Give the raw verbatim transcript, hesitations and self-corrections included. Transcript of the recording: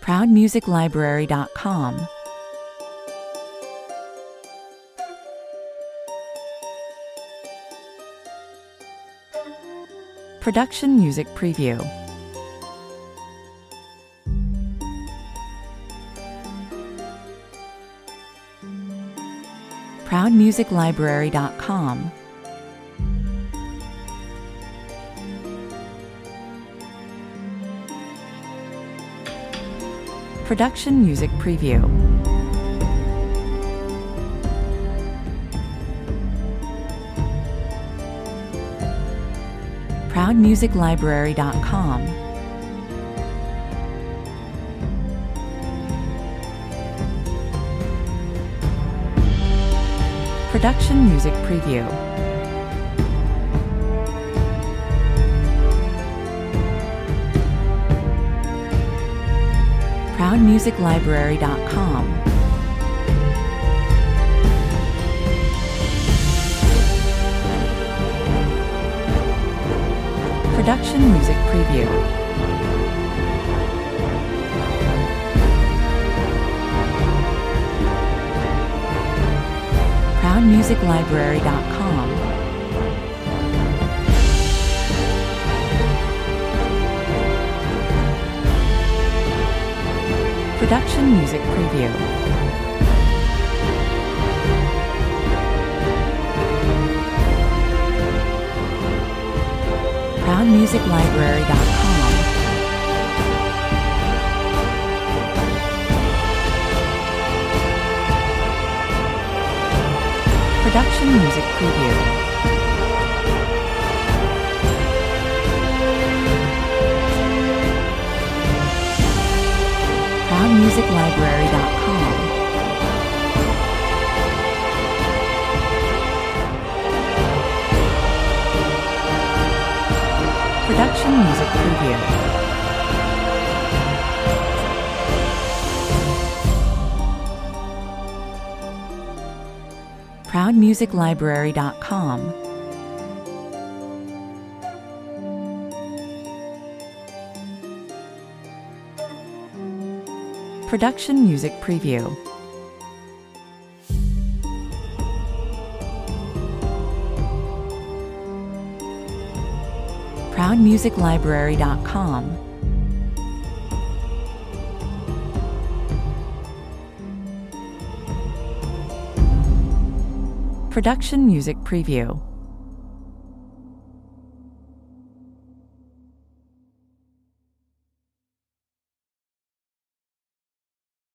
proud music library dot com, Production Music Preview, proud music library dot com, Production Music Preview, proud music library dot com, Production Music Preview, proud music library dot com, Production Music Preview, proud music library dot com, Production Music Preview, proud music library dot com, Production Music Preview, proud music library dot com, Production Music Preview, proud music library dot com, Production Music Preview, proud music library dot com, Production Music Preview.